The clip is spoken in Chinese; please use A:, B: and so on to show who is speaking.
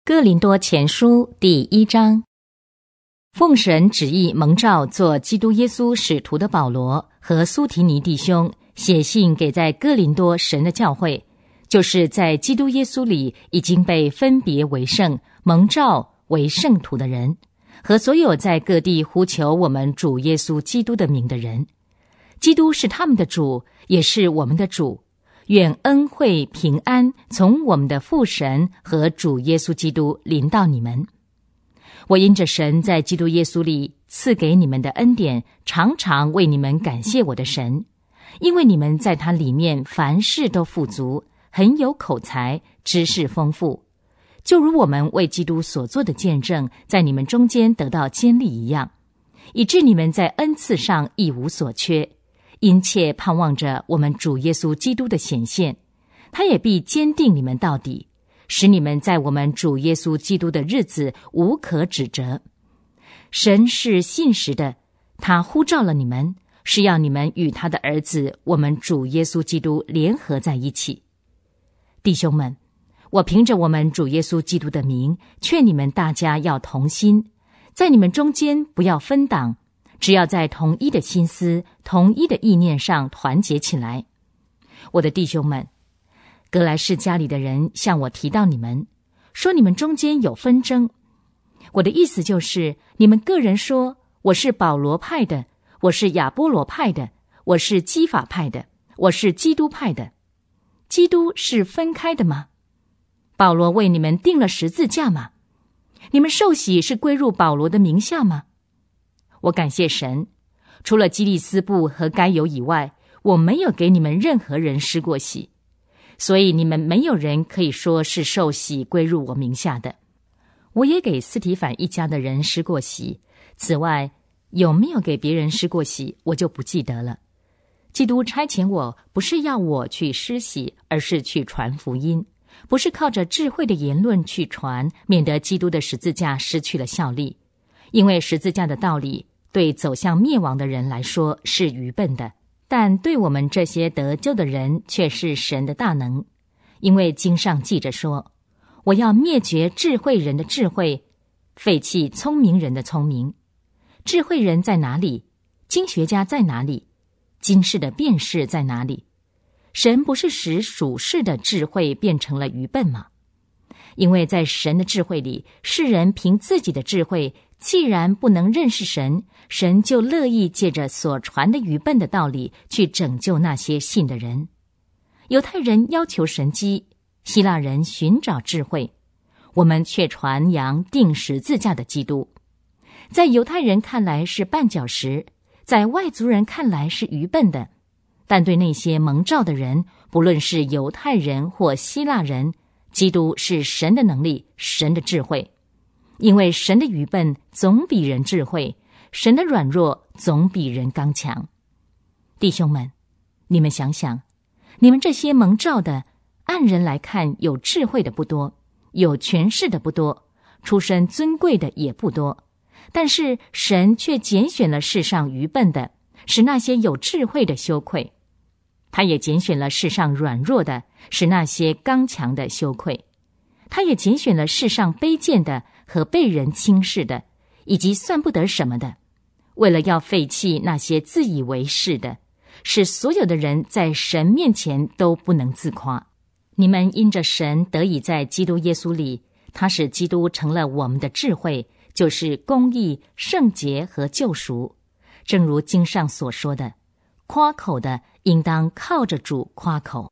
A: 哥林多前书第1章，奉神旨意蒙召做基督耶稣使徒的保罗和苏提尼弟兄，写信给在哥林多神的教会，就是在基督耶稣里已经被分别为圣、蒙召为圣徒的人，和所有在各地呼求我们主耶稣基督的名的人。基督是他们的主，也是我们的主。愿恩惠平安从我们的父神和主耶稣基督临到你们。我因着神在基督耶稣里赐给你们的恩典，常常为你们感谢我的神，因为你们在他里面凡事都富足，很有口才，知识丰富，就如我们为基督所做的见证在你们中间得到坚立一样，以致你们在恩赐上一无所缺，殷切盼望着我们主耶稣基督的显现，他也必坚定你们到底，使你们在我们主耶稣基督的日子无可指责。神是信实的，他呼召了你们，是要你们与他的儿子我们主耶稣基督联合在一起。弟兄们，我凭着我们主耶稣基督的名，劝你们大家要同心，在你们中间不要分党，只要在同一的心思、同一的意念上团结起来。我的弟兄们，革来世家里的人向我提到你们，说你们中间有纷争。我的意思就是，你们个人说，我是保罗派的，我是亚波罗派的，我是基法派的，我是基督派的。基督是分开的吗？保罗为你们钉了十字架吗？你们受洗是归入保罗的名下吗？我感谢神，除了基利斯布和该犹以外，我没有给你们任何人施过洗，所以你们没有人可以说是受洗归入我名下的。我也给斯提反一家的人施过洗，此外有没有给别人施过洗，我就不记得了。基督差遣我，不是要我去施洗，而是去传福音，不是靠着智慧的言论去传，免得基督的十字架失去了效力。因为十字架的道理对走向灭亡的人来说是愚笨的，但对我们这些得救的人却是神的大能。因为经上记着说，我要灭绝智慧人的智慧，废弃聪明人的聪明。智慧人在哪里？经学家在哪里？今世的辩士在哪里？神不是使属世的智慧变成了愚笨吗？因为在神的智慧里，世人凭自己的智慧，既然不能认识神，神就乐意借着所传的愚笨的道理去拯救那些信的人。犹太人要求神迹，希腊人寻找智慧，我们却传扬钉十字架的基督。在犹太人看来是绊脚石，在外族人看来是愚笨的，但对那些蒙召的人，不论是犹太人或希腊人，基督是神的能力，神的智慧。因为神的愚笨总比人智慧，神的软弱总比人刚强。弟兄们，你们想想，你们这些蒙召的，按人来看有智慧的不多，有权势的不多，出身尊贵的也不多，但是神却拣选了世上愚笨的，使那些有智慧的羞愧。他也拣选了世上软弱的，使那些刚强的羞愧。他也拣选了世上卑贱的和被人轻视的，以及算不得什么的，为了要废弃那些自以为是的，使所有的人在神面前都不能自夸。你们因着神得以在基督耶稣里，他使基督成了我们的智慧，就是公义、圣洁和救赎。正如经上所说的，夸口的应当靠着主夸口。